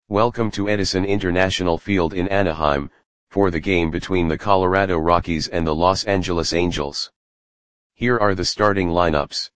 Welcome to Edison International Field in Anaheim, for the game between the Colorado Rockies and the Los Angeles Angels. Here are the starting lineups.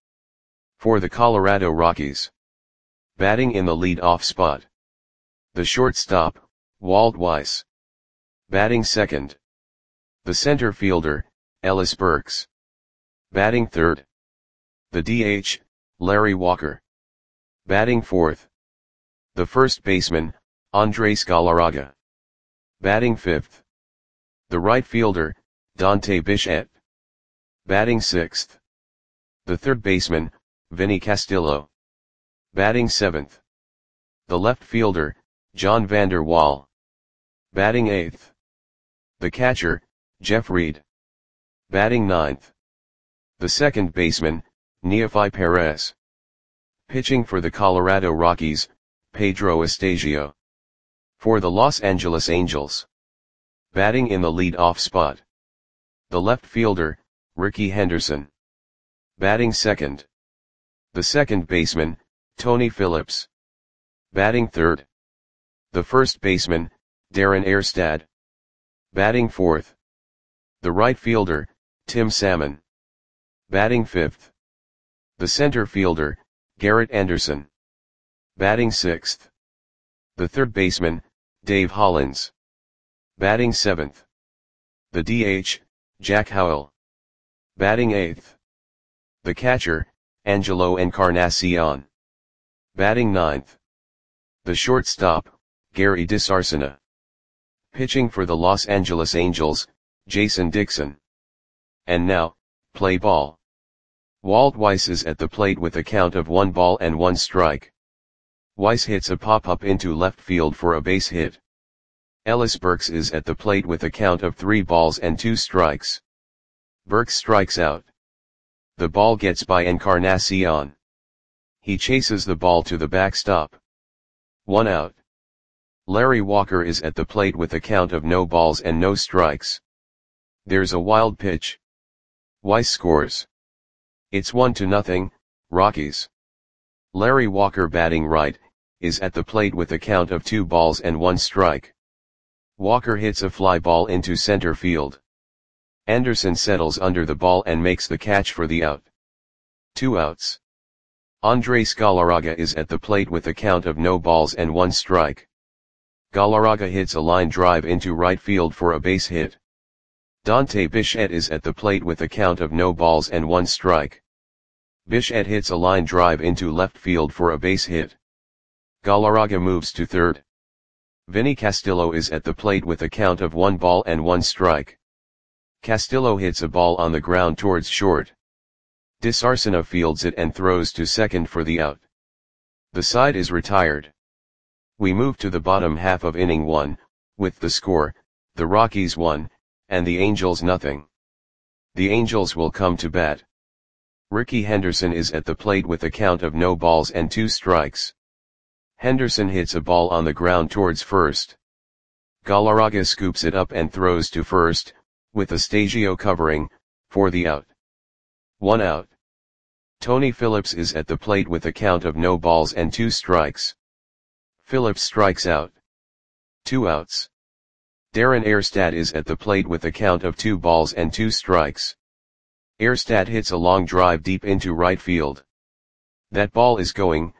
For the Colorado Rockies. Batting in the lead-off spot. The shortstop, Walt Weiss. Batting second. The center fielder, Ellis Burks. Batting third. The DH, Larry Walker. Batting fourth. The first baseman, Andres Galarraga. Batting fifth. The right fielder, Dante Bichette. Batting sixth. The third baseman, Vinny Castillo. Batting seventh. The left fielder, John Vander Wal. Batting eighth. The catcher, Jeff Reed. Batting ninth. The second baseman, Neofi Perez. Pitching for the Colorado Rockies, Pedro Estasio. For the Los Angeles Angels. Batting in the lead-off spot. The left fielder, Rickey Henderson. Batting second. The second baseman, Tony Phillips. Batting third. The first baseman, Darren Erstad. Batting fourth. The right fielder, Tim Salmon. Batting fifth. The center fielder, Garrett Anderson. Batting sixth. The third baseman, Dave Hollins. Batting seventh. The DH, Jack Howell. Batting eighth. The catcher, Angelo Encarnacion. Batting ninth. The shortstop, Gary DiSarcina. Pitching for the Los Angeles Angels, Jason Dixon. And now, play ball. Walt Weiss is at the plate with a count of 1 ball and 1 strike. Weiss hits a pop-up into left field for a base hit. Ellis Burks is at the plate with a count of 3 balls and 2 strikes. Burks strikes out. The ball gets by Encarnacion. He chases the ball to the backstop. 1 out. Larry Walker is at the plate with a count of no balls and no strikes. There's a wild pitch. Weiss scores. It's 1-0, Rockies. Larry Walker, batting right, is at the plate with a count of 2 balls and 1 strike. Walker hits a fly ball into center field. Anderson settles under the ball and makes the catch for the out. 2 outs. Andres Galarraga is at the plate with a count of no balls and 1 strike. Galarraga hits a line drive into right field for a base hit. Dante Bichette is at the plate with a count of no balls and 1 strike. Bichette hits a line drive into left field for a base hit. Galarraga moves to third. Vinny Castillo is at the plate with a count of 1 ball and 1 strike. Castillo hits a ball on the ground towards short. DiSarcina fields it and throws to second for the out. The side is retired. We move to the bottom half of inning 1, with the score, the Rockies 1, and the Angels 0. The Angels will come to bat. Rickey Henderson is at the plate with a count of no balls and 2 strikes. Henderson hits a ball on the ground towards first. Galarraga scoops it up and throws to first, with Estasio covering, for the out. 1 out. Tony Phillips is at the plate with a count of no balls and 2 strikes. Phillips strikes out. 2 outs. Darren Erstad is at the plate with a count of 2 balls and 2 strikes. Erstad hits a long drive deep into right field. That ball is gone.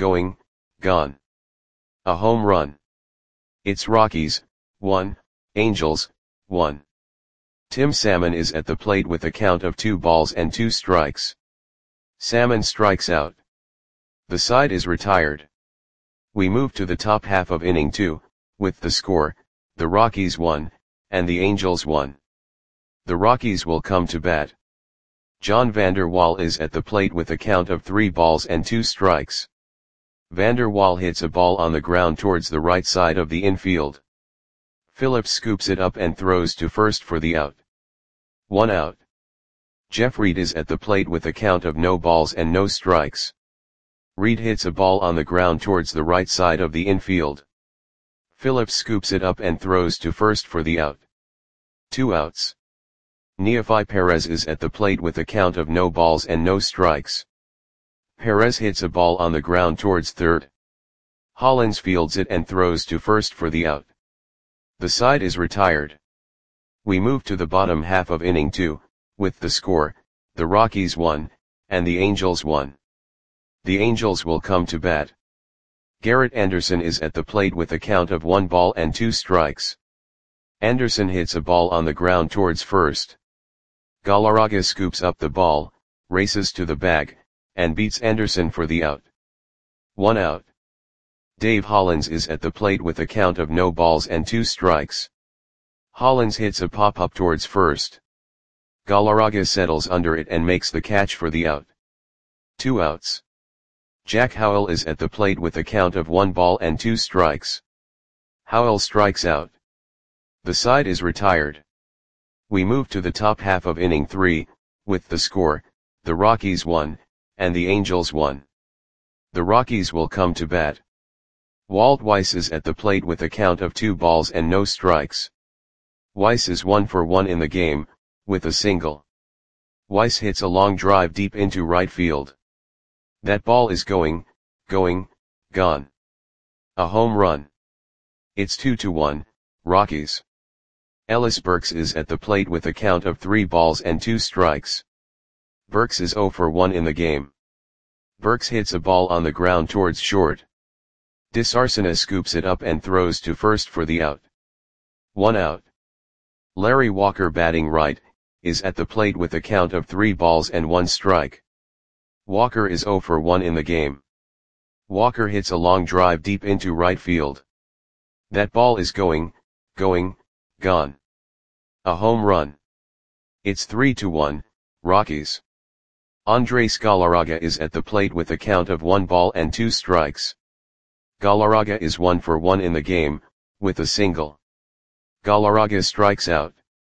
A home run. It's Rockies 1, Angels 1. Tim Salmon is at the plate with a count of 2 balls and 2 strikes. Salmon strikes out. The side is retired. We move to the top half of inning 2, with the score, the Rockies 1, and the Angels 1. The Rockies will come to bat. John Vander Wal is at the plate with a count of 3 balls and 2 strikes. Vander Wal hits a ball on the ground towards the right side of the infield. Phillips scoops it up and throws to first for the out. 1 out. Jeff Reed is at the plate with a count of no balls and no strikes. Reed hits a ball on the ground towards the right side of the infield. Phillips scoops it up and throws to first for the out. 2 outs. Neofi Perez is at the plate with a count of no balls and no strikes. Perez hits a ball on the ground towards third. Hollins fields it and throws to first for the out. The side is retired. We move to the bottom half of inning 2, with the score, the Rockies 1, and the Angels 1. The Angels will come to bat. Garrett Anderson is at the plate with a count of 1 ball and 2 strikes. Anderson hits a ball on the ground towards first. Galarraga scoops up the ball, races to the bag, and beats Anderson for the out. 1 out. Dave Hollins is at the plate with a count of no balls and 2 strikes. Hollins hits a pop-up towards first. Galarraga settles under it and makes the catch for the out. 2 outs. Jack Howell is at the plate with a count of 1 ball and 2 strikes. Howell strikes out. The side is retired. We move to the top half of inning 3, with the score, the Rockies 1, and the Angels 1. The Rockies will come to bat. Walt Weiss is at the plate with a count of 2 balls and no strikes. Weiss is 1 for 1 in the game, with a single. Weiss hits a long drive deep into right field. That ball is going, gone. A home run. It's 2-1, Rockies. Ellis Burks is at the plate with a count of 3 balls and 2 strikes. Burks is 0 for 1 in the game. Burks hits a ball on the ground towards short. DeSarcina scoops it up and throws to first for the out. 1 out. Larry Walker, batting right, is at the plate with a count of 3 balls and 1 strike. Walker is 0 for 1 in the game. Walker hits a long drive deep into right field. That ball is going, gone. A home run. It's 3-1, Rockies. Andres Galarraga is at the plate with a count of 1 ball and 2 strikes. Galarraga is 1 for 1 in the game, with a single. Galarraga strikes out.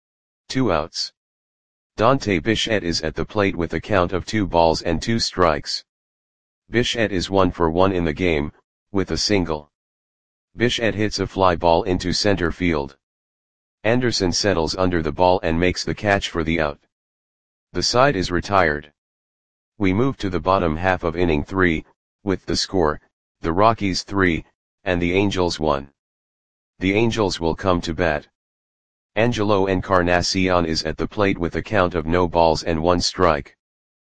2 outs. Dante Bichette is at the plate with a count of 2 balls and 2 strikes. Bichette is 1 for 1 in the game, with a single. Bichette hits a fly ball into center field. Anderson settles under the ball and makes the catch for the out. The side is retired. We move to the bottom half of inning 3, with the score, the Rockies 3, and the Angels 1. The Angels will come to bat. Angelo Encarnacion is at the plate with a count of no balls and 1 strike.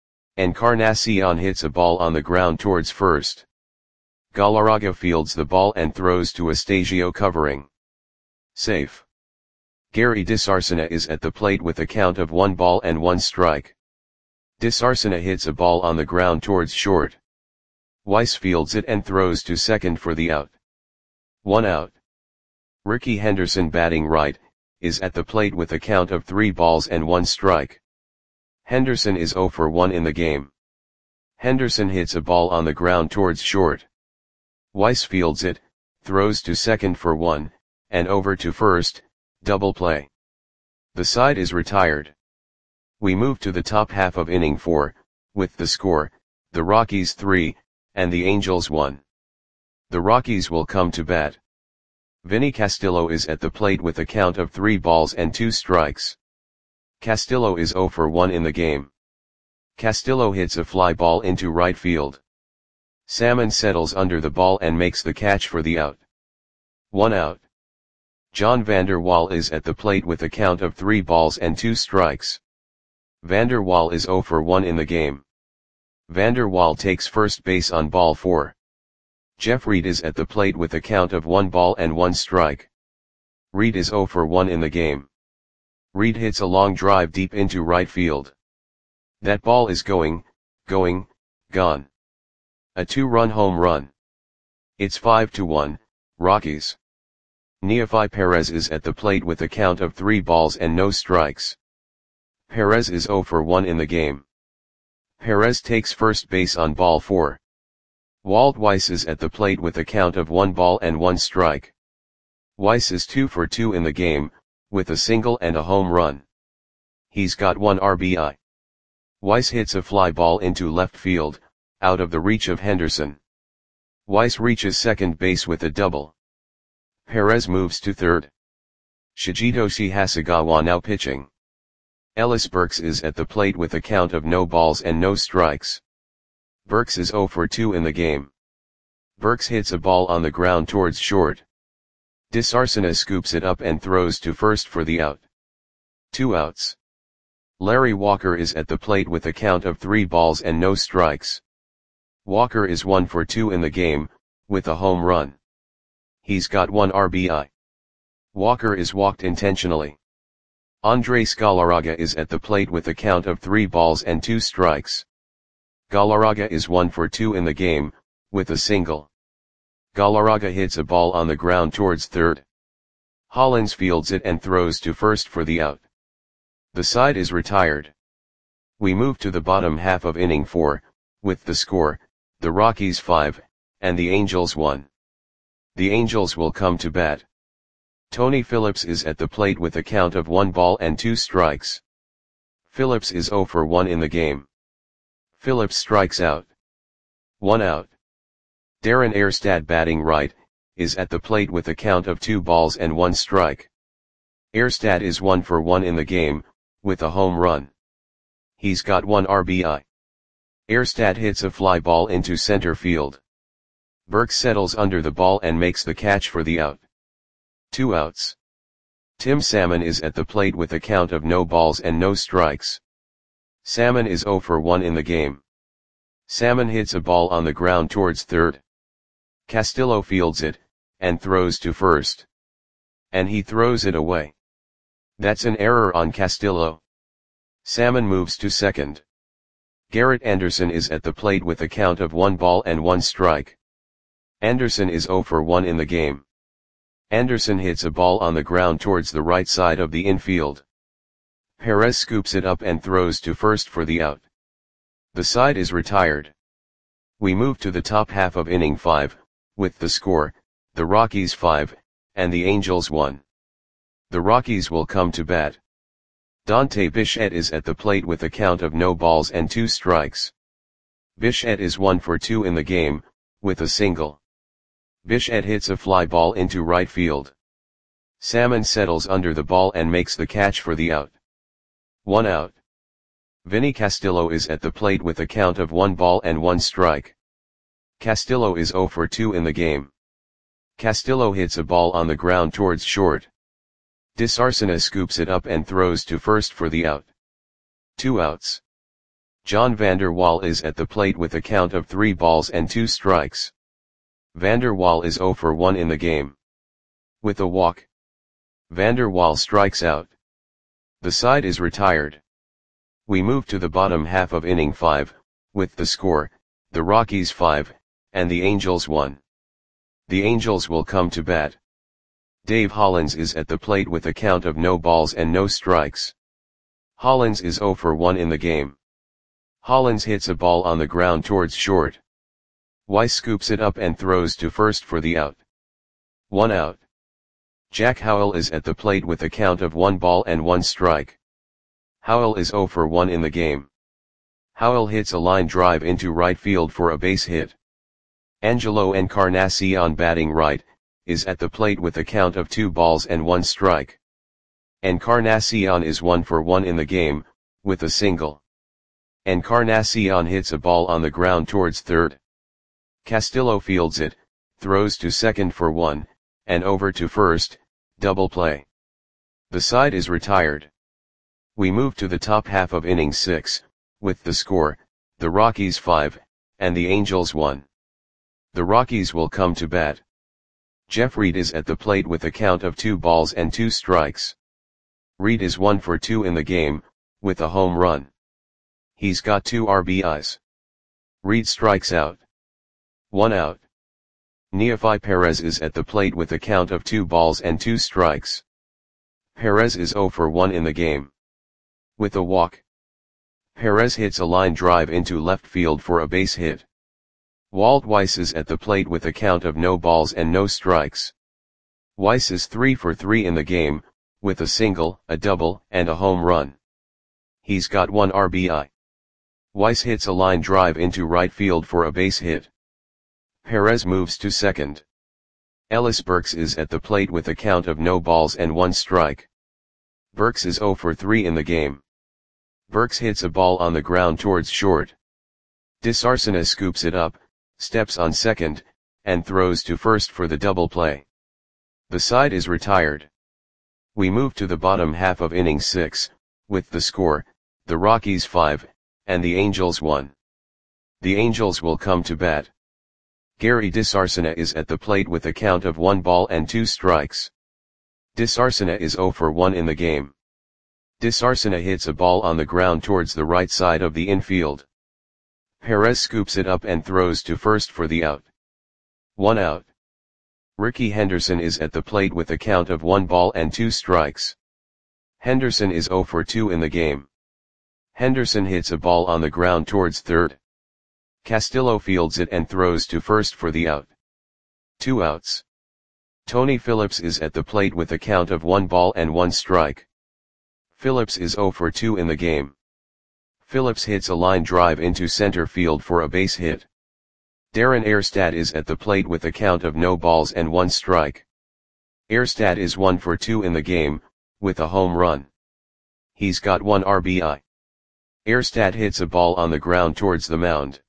Encarnacion hits a ball on the ground towards first. Galarraga fields the ball and throws to Astasio covering. Safe. Gary DeSarcina is at the plate with a count of 1 ball and 1 strike. DeSarcina hits a ball on the ground towards short. Weiss fields it and throws to second for the out. 1 out. Ricky Henderson, batting right, is at the plate with a count of 3 balls and 1 strike. Henderson is 0 for 1 in the game. Henderson hits a ball on the ground towards short. Weiss fields it, throws to second for 1, and over to first, double play. The side is retired. We move to the top half of inning 4, with the score, the Rockies 3, and the Angels 1. The Rockies will come to bat. Vinny Castillo is at the plate with a count of 3 balls and 2 strikes. Castillo is 0 for 1 in the game. Castillo hits a fly ball into right field. Salmon settles under the ball and makes the catch for the out. 1 out. John Vander Wal is at the plate with a count of 3 balls and 2 strikes. Vander Wal is 0 for 1 in the game. Vander Wal takes first base on ball 4. Jeff Reed is at the plate with a count of 1 ball and 1 strike. Reed is 0 for 1 in the game. Reed hits a long drive deep into right field. That ball is going, gone. A 2-run home run. It's 5-1, Rockies. Neofi Perez is at the plate with a count of 3 balls and no strikes. Perez is 0 for 1 in the game. Perez takes first base on ball 4. Walt Weiss is at the plate with a count of 1 ball and 1 strike. Weiss is 2 for 2 in the game, with a single and a home run. He's got 1 RBI. Weiss hits a fly ball into left field, out of the reach of Henderson. Weiss reaches second base with a double. Perez moves to third. Shigetoshi Hasegawa now pitching. Ellis Burks is at the plate with a count of no balls and no strikes. Burks is 0 for 2 in the game. Burks hits a ball on the ground towards short. Disarsena scoops it up and throws to first for the out. 2 outs. Larry Walker is at the plate with a count of 3 balls and no strikes. Walker is 1 for 2 in the game, with a home run. He's got 1 RBI. Walker is walked intentionally. Andres Galarraga is at the plate with a count of 3 balls and 2 strikes. Galarraga is 1 for 2 in the game, with a single. Galarraga hits a ball on the ground towards third. Hollins fields it and throws to first for the out. The side is retired. We move to the bottom half of inning 4, with the score, the Rockies 5, and the Angels 1. The Angels will come to bat. Tony Phillips is at the plate with a count of 1 ball and 2 strikes. Phillips is 0 for 1 in the game. Phillips strikes out. 1 out. Darren Erstad, batting right, is at the plate with a count of 2 balls and 1 strike. Erstad is 1 for 1 in the game, with a home run. He's got 1 RBI. Erstad hits a fly ball into center field. Burks settles under the ball and makes the catch for the out. 2 outs. Tim Salmon is at the plate with a count of no balls and no strikes. Salmon is 0 for 1 in the game. Salmon hits a ball on the ground towards third. Castillo fields it, and throws to first. And he throws it away. That's an error on Castillo. Salmon moves to second. Garrett Anderson is at the plate with a count of 1 ball and 1 strike. Anderson is 0 for 1 in the game. Anderson hits a ball on the ground towards the right side of the infield. Perez scoops it up and throws to first for the out. The side is retired. We move to the top half of inning 5, with the score, the Rockies 5, and the Angels 1. The Rockies will come to bat. Dante Bichette is at the plate with a count of no balls and 2 strikes. Bichette is 1 for 2 in the game, with a single. Bichette hits a fly ball into right field. Salmon settles under the ball and makes the catch for the out. 1 out. Vinny Castillo is at the plate with a count of 1 ball and 1 strike. Castillo is 0 for 2 in the game. Castillo hits a ball on the ground towards short. Disarsena scoops it up and throws to first for the out. 2 outs. John Vander Wal is at the plate with a count of 3 balls and 2 strikes. Vander Wal is 0 for 1 in the game. With a walk, Vander Wal strikes out. The side is retired. We move to the bottom half of inning 5, with the score, the Rockies 5, and the Angels 1. The Angels will come to bat. Dave Hollins is at the plate with a count of no balls and no strikes. Hollins is 0 for 1 in the game. Hollins hits a ball on the ground towards short. Weiss scoops it up and throws to first for the out. 1 out. Jack Howell is at the plate with a count of 1 ball and 1 strike. Howell is 0 for 1 in the game. Howell hits a line drive into right field for a base hit. Angelo Encarnacion, batting right, is at the plate with a count of 2 balls and 1 strike. Encarnacion is 1 for 1 in the game, with a single. Encarnacion hits a ball on the ground towards third. Castillo fields it, throws to second for 1, and over to first, double play. The side is retired. We move to the top half of inning 6, with the score, the Rockies 5, and the Angels 1. The Rockies will come to bat. Jeff Reed is at the plate with a count of 2 balls and 2 strikes. Reed is 1 for 2 in the game, with a home run. He's got 2 RBIs. Reed strikes out. 1 out. Neofi Perez is at the plate with a count of 2 balls and 2 strikes. Perez is 0 for 1 in the game. With a walk, Perez hits a line drive into left field for a base hit. Walt Weiss is at the plate with a count of no balls and no strikes. Weiss is 3 for 3 in the game, with a single, a double, and a home run. He's got 1 RBI. Weiss hits a line drive into right field for a base hit. Perez moves to second. Ellis Burks is at the plate with a count of no balls and 1 strike. Burks is 0 for 3 in the game. Burks hits a ball on the ground towards short. Disarsena scoops it up, steps on second, and throws to first for the double play. The side is retired. We move to the bottom half of inning 6, with the score, the Rockies 5, and the Angels 1. The Angels will come to bat. Gary DeSarcina is at the plate with a count of 1 ball and 2 strikes. DeSarcina is 0 for 1 in the game. DeSarcina hits a ball on the ground towards the right side of the infield. Perez scoops it up and throws to first for the out. 1 out. Rickey Henderson is at the plate with a count of 1 ball and 2 strikes. Henderson is 0 for 2 in the game. Henderson hits a ball on the ground towards third. Castillo fields it and throws to first for the out. 2 outs. Tony Phillips is at the plate with a count of 1 ball and 1 strike. Phillips is 0 for 2 in the game. Phillips hits a line drive into center field for a base hit. Darren Erstad is at the plate with a count of no balls and 1 strike. Erstad is 1 for 2 in the game, with a home run. He's got 1 RBI. Erstad hits a ball on the ground towards the mound.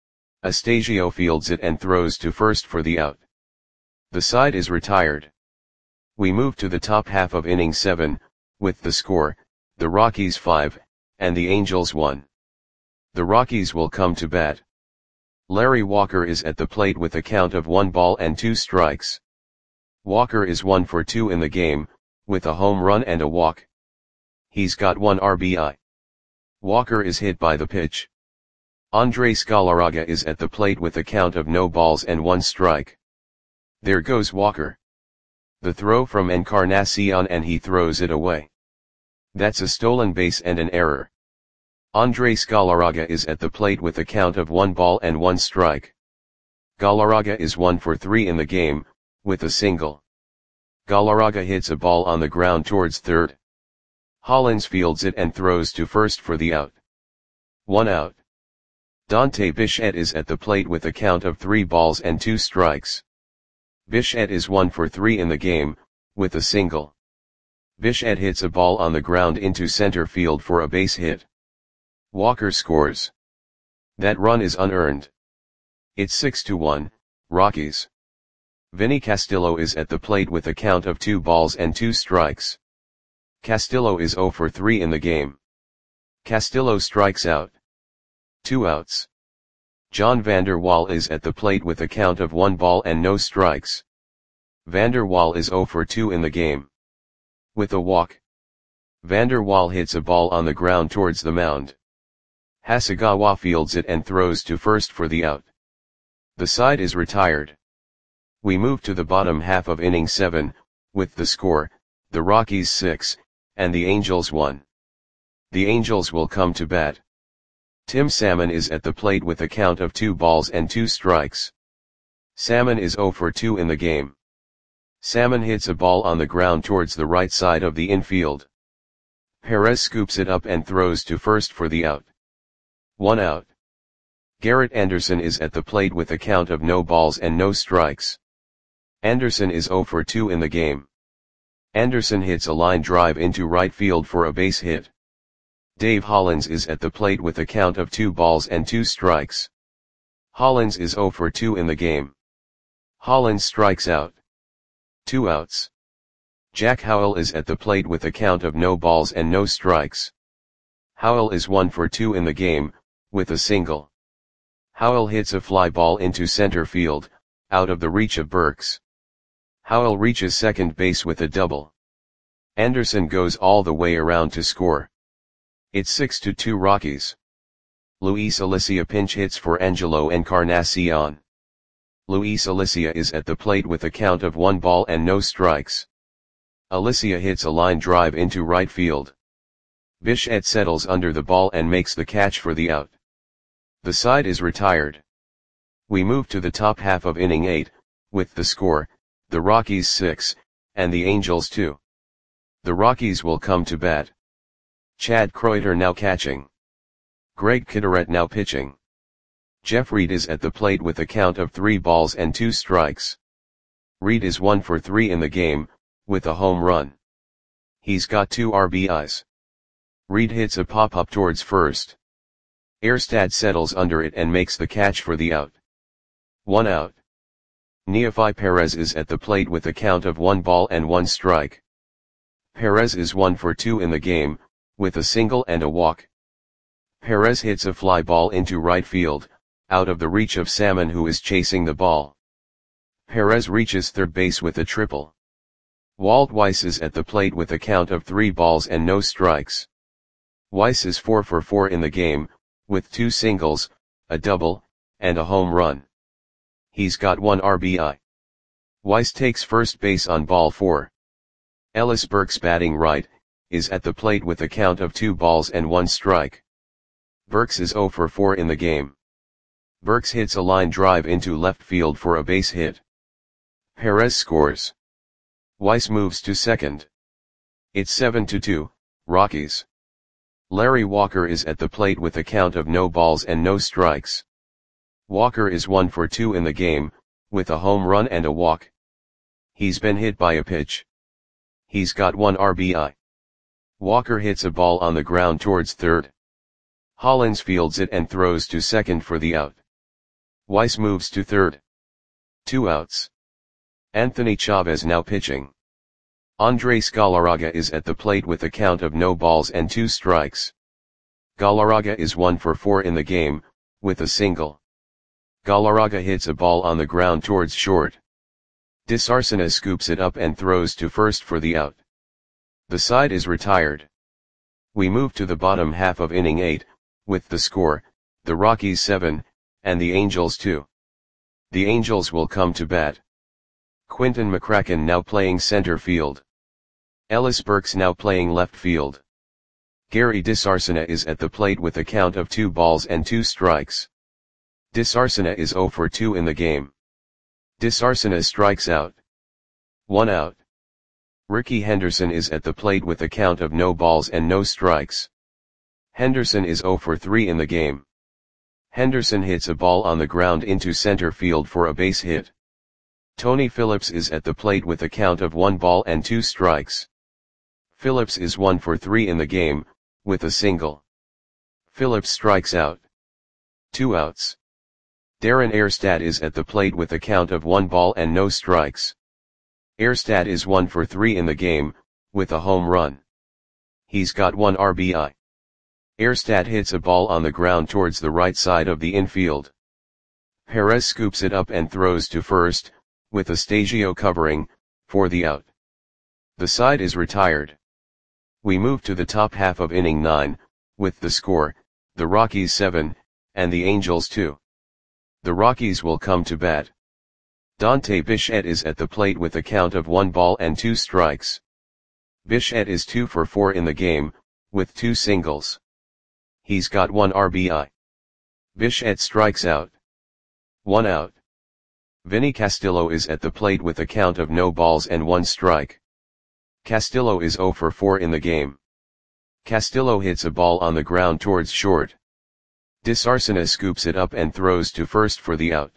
Astasio fields it and throws to first for the out. The side is retired. We move to the top half of inning 7, with the score, the Rockies 5, and the Angels 1. The Rockies will come to bat. Larry Walker is at the plate with a count of 1 ball and 2 strikes. Walker is 1 for 2 in the game, with a home run and a walk. He's got 1 RBI. Walker is hit by the pitch. Andres Galarraga is at the plate with a count of no balls and 1 strike. There goes Walker. The throw from Encarnacion and he throws it away. That's a stolen base and an error. Andres Galarraga is at the plate with a count of 1 ball and 1 strike. Galarraga is 1 for 3 in the game, with a single. Galarraga hits a ball on the ground towards third. Hollins fields it and throws to first for the out. 1 out. Dante Bichette is at the plate with a count of 3 balls and 2 strikes. Bichette is 1 for 3 in the game, with a single. Bichette hits a ball on the ground into center field for a base hit. Walker scores. That run is unearned. It's 6-1, Rockies. Vinny Castillo is at the plate with a count of 2 balls and 2 strikes. Castillo is 0 for 3 in the game. Castillo strikes out. 2 outs. John Vander Wal is at the plate with a count of 1 ball and no strikes. Vander Wal is 0 for 2 in the game. With a walk. Vander Wal hits a ball on the ground towards the mound. Hasegawa fields it and throws to first for the out. The side is retired. We move to the bottom half of inning 7, with the score, the Rockies 6, and the Angels 1. The Angels will come to bat. Tim Salmon is at the plate with a count of 2 balls and 2 strikes. Salmon is 0 for 2 in the game. Salmon hits a ball on the ground towards the right side of the infield. Perez scoops it up and throws to first for the out. 1 out. Garrett Anderson is at the plate with a count of no balls and no strikes. Anderson is 0 for 2 in the game. Anderson hits a line drive into right field for a base hit. Dave Hollins is at the plate with a count of 2 balls and 2 strikes. Hollins is 0 for 2 in the game. Hollins strikes out. 2 outs. Jack Howell is at the plate with a count of no balls and no strikes. Howell is 1 for 2 in the game, with a single. Howell hits a fly ball into center field, out of the reach of Burks. Howell reaches second base with a double. Anderson goes all the way around to score. It's 6-2 Rockies. Luis Alicia pinch hits for Angelo Encarnacion. Luis Alicia is at the plate with a count of 1 ball and no strikes. Alicia hits a line drive into right field. Bichette settles under the ball and makes the catch for the out. The side is retired. We move to the top half of inning 8, with the score, the Rockies 6, and the Angels 2. The Rockies will come to bat. Chad Kreuter now catching. Greg Kitteret now pitching. Jeff Reed is at the plate with a count of 3 balls and 2 strikes. Reed is 1 for 3 in the game, with a home run. He's got 2 RBIs. Reed hits a pop-up towards first. Erstad settles under it and makes the catch for the out. 1 out. Neofi Perez is at the plate with a count of 1 ball and 1 strike. Perez is 1 for 2 in the game, with a single and a walk. Perez hits a fly ball into right field, out of the reach of Salmon, who is chasing the ball. Perez reaches third base with a triple. Walt Weiss is at the plate with a count of 3 balls and no strikes. Weiss is 4 for 4 in the game, with 2 singles, a double, and a home run. He's got 1 RBI. Weiss takes first base on ball 4. Ellis Burks, batting right, is at the plate with a count of 2 balls and 1 strike. Burks is 0 for 4 in the game. Burks hits a line drive into left field for a base hit. Perez scores. Weiss moves to second. It's 7-2, Rockies. Larry Walker is at the plate with a count of no balls and no strikes. Walker is 1 for 2 in the game, with a home run and a walk. He's been hit by a pitch. He's got 1 RBI. Walker hits a ball on the ground towards third. Hollins fields it and throws to second for the out. Weiss moves to third. 2 outs. Anthony Chavez now pitching. Andres Galarraga is at the plate with a count of no balls and 2 strikes. Galarraga is 1 for 4 in the game, with a single. Galarraga hits a ball on the ground towards short. DeSarcina scoops it up and throws to first for the out. The side is retired. We move to the bottom half of inning 8, with the score, the Rockies 7, and the Angels 2. The Angels will come to bat. Quinton McCracken now playing center field. Ellis Burks now playing left field. Gary DeSarcina is at the plate with a count of 2 balls and 2 strikes. DeSarcina is 0 for 2 in the game. DeSarcina strikes out. 1 out. Ricky Henderson is at the plate with a count of no balls and no strikes. Henderson is 0 for 3 in the game. Henderson hits a ball on the ground into center field for a base hit. Tony Phillips is at the plate with a count of 1 ball and 2 strikes. Phillips is 1 for 3 in the game, with a single. Phillips strikes out. 2 outs. Darren Erstad is at the plate with a count of 1 ball and no strikes. Erstad is 1 for 3 in the game, with a home run. He's got 1 RBI. Erstad hits a ball on the ground towards the right side of the infield. Perez scoops it up and throws to first, with Astasio covering, for the out. The side is retired. We move to the top half of inning 9, with the score, the Rockies 7, and the Angels 2. The Rockies will come to bat. Dante Bichette is at the plate with a count of 1 ball and 2 strikes. Bichette is 2 for 4 in the game, with 2 singles. He's got 1 RBI. Bichette strikes out. 1 out. Vinny Castillo is at the plate with a count of no balls and 1 strike. Castillo is 0 for 4 in the game. Castillo hits a ball on the ground towards short. DeSarcina scoops it up and throws to first for the out.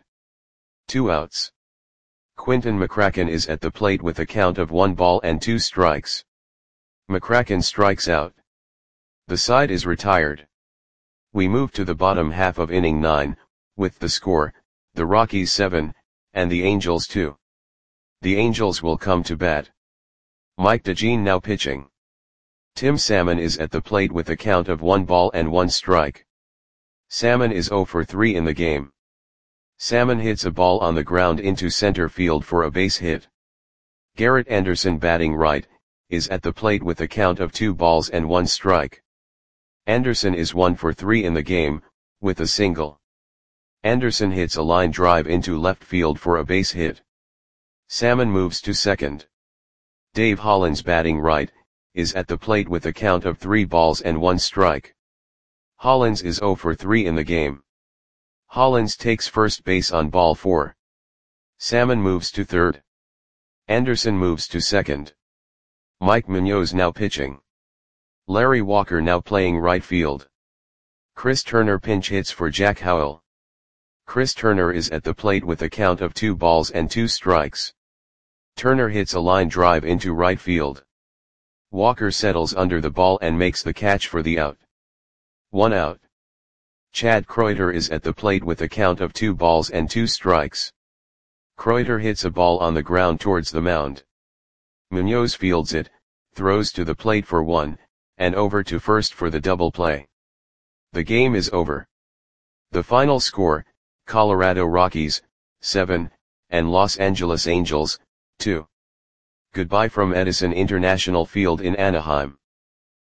2 outs. Quinton McCracken is at the plate with a count of 1 ball and 2 strikes. McCracken strikes out. The side is retired. We move to the bottom half of inning 9, with the score, the Rockies 7, and the Angels 2. The Angels will come to bat. Mike DeJean now pitching. Tim Salmon is at the plate with a count of 1 ball and 1 strike. Salmon is 0 for 3 in the game. Salmon hits a ball on the ground into center field for a base hit. Garrett Anderson, batting right, is at the plate with a count of 2 balls and 1 strike. Anderson is 1 for 3 in the game, with a single. Anderson hits a line drive into left field for a base hit. Salmon moves to second. Dave Hollins, batting right, is at the plate with a count of 3 balls and 1 strike. Hollins is 0 for 3 in the game. Hollins takes first base on ball 4. Salmon moves to third. Anderson moves to second. Mike Munoz now pitching. Larry Walker now playing right field. Chris Turner pinch hits for Jack Howell. Chris Turner is at the plate with a count of 2 balls and 2 strikes. Turner hits a line drive into right field. Walker settles under the ball and makes the catch for the out. 1 out. Chad Kreuter is at the plate with a count of 2 balls and 2 strikes. Kreuter hits a ball on the ground towards the mound. Munoz fields it, throws to the plate for 1, and over to first for the double play. The game is over. The final score, Colorado Rockies, 7, and Los Angeles Angels, 2. Goodbye from Edison International Field in Anaheim.